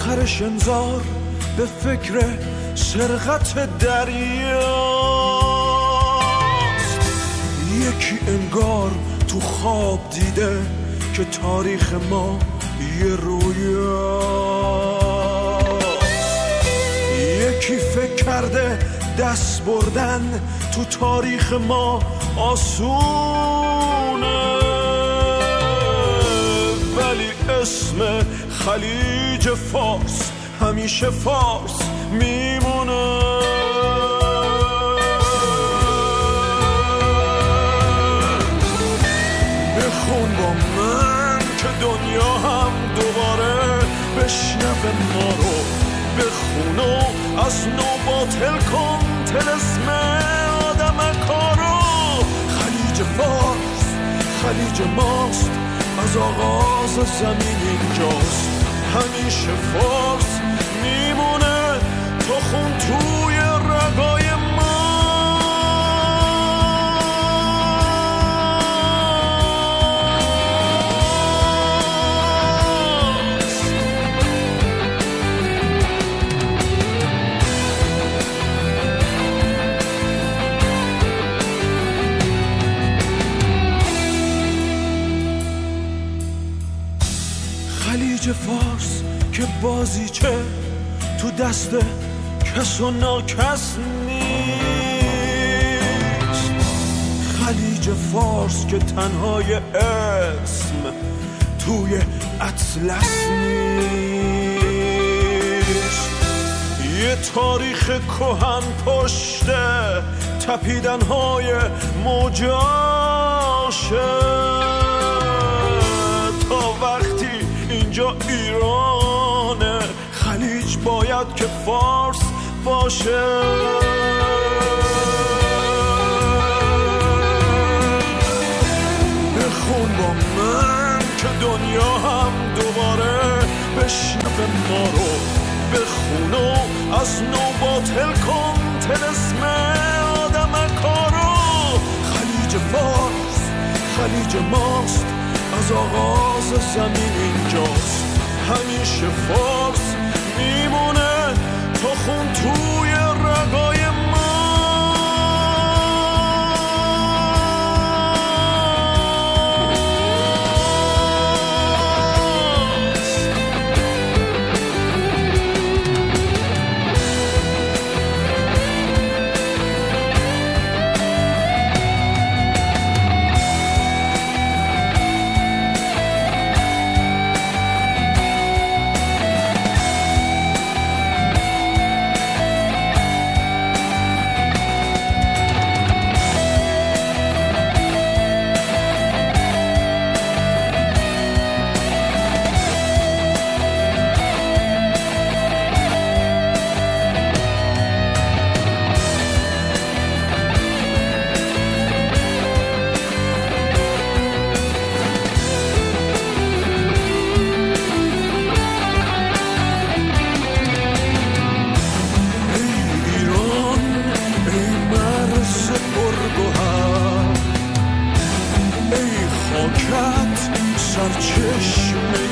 آخرش انذار به فکر سرقت دریاست. یکی انگار تو خواب دیده که تاریخ ما یه رویاست. یکی فکر کرده دست بردن تو تاریخ ما آسونه، ولی اسم خلیج فارس همیشه فارس میمونه. بخون با من که دنیا هم دوباره بشنوه ما رو، بخون و از نو باطل کن طلسم آدم کارو. خلیج فارس خلیج ماست، از آغاز زمین اینجاست، همیشه فارس میمونه تا خون توی رگای خلیج فارس که بازیچه تو دست کس و ناکس نیست. خلیج فارس که تنهای اسم توی اطلس نیست. یه تاریخ کهن پشته تپیدنهای موجاشه، تا وقتی اینجا ایرانه خلیج باید که فارس باشه. بخون با من که دنیا هم دوباره بشنوه ما رو، بخون و از نو باطل کن طلسم آدم کارو. خلیج فارس خلیج ماست، از آغاز زمین اینجاست، همیشه فارس میمونه تا خون توی رگای سرچشمه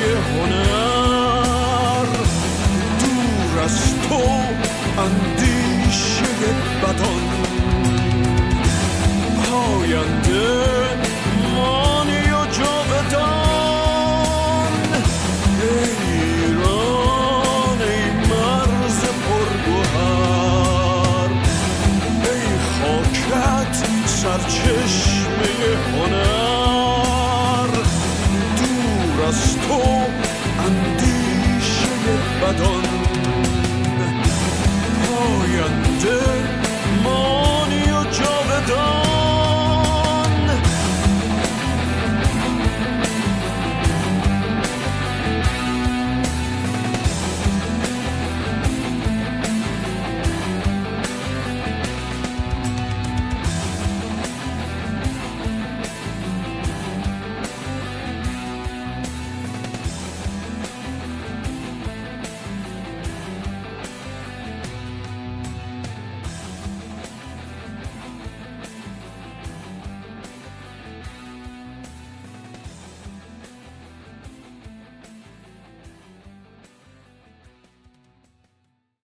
هنر، دور از تو اندیشه بدان، پاینده مانی و جاودان. ای ایران ای مرز پرگوهر، ای خاکت سرچشمه هنر، از تو اندیشه بدان.